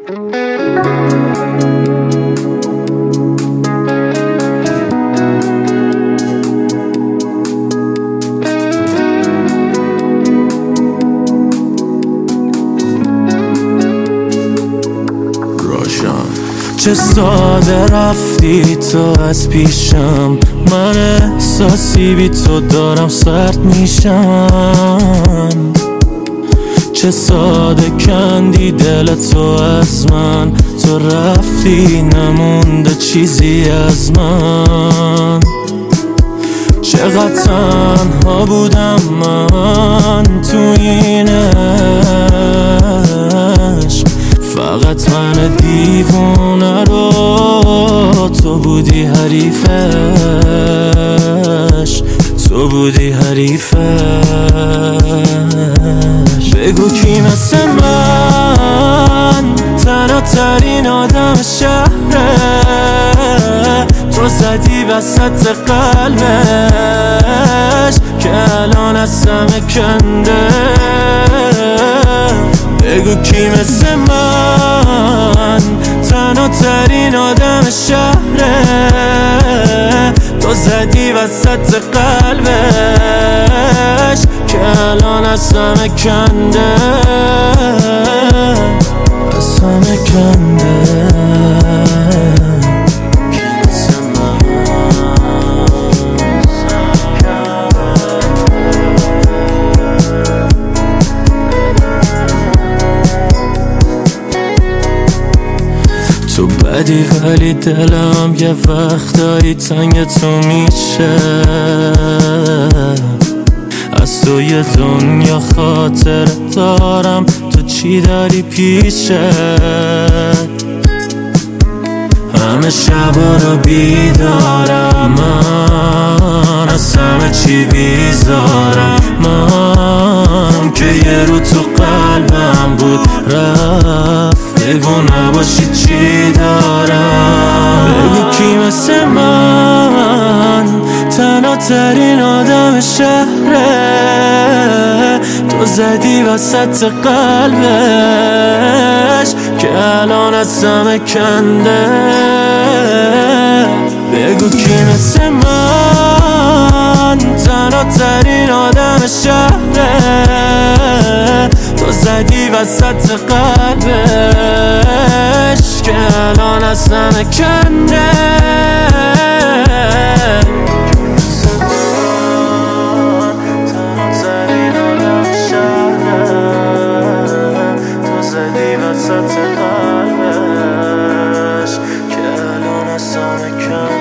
چه ساده رفتی تو از پیشم، من احساسی بی تو دارم سرد میشم. چه ساده کندی دل تو از من، تو رفتی نمونده چیزی از من. چقدر تنها بودم من تو این عشق، فقط من دیوونه رو تو بودی حریفش، تو بودی حریفش. بگو کی مثل من تنها ترین آدم شهره، تو زدی وسط قلبش که الان از همه کنده. بگو کی مثل من تنها ترین آدم شهره، تو زدی وسط قلبش که الان از همه کنده، از همه کنده. تو بدی ولی دلم یه وقتایی تنگ تو میشه، از تو یه دنیا خاطر دارم، تو چی داری پیشه. همه شبا رو بیدارم من، از همه چی بیزارم من، که یه رو تو قلبم بود رفت. بگو نباشی چی دارم، بگو کی مثل من تنها ترین آدم شهره، تو زدی وسط قلبش که الان از همه کنده. بگو کی مثل من تنها ترین آدم شهره، تو زدی وسط قلبش که الان از همه کنده. تو زدی وسط قلبش که الان از همه کنده.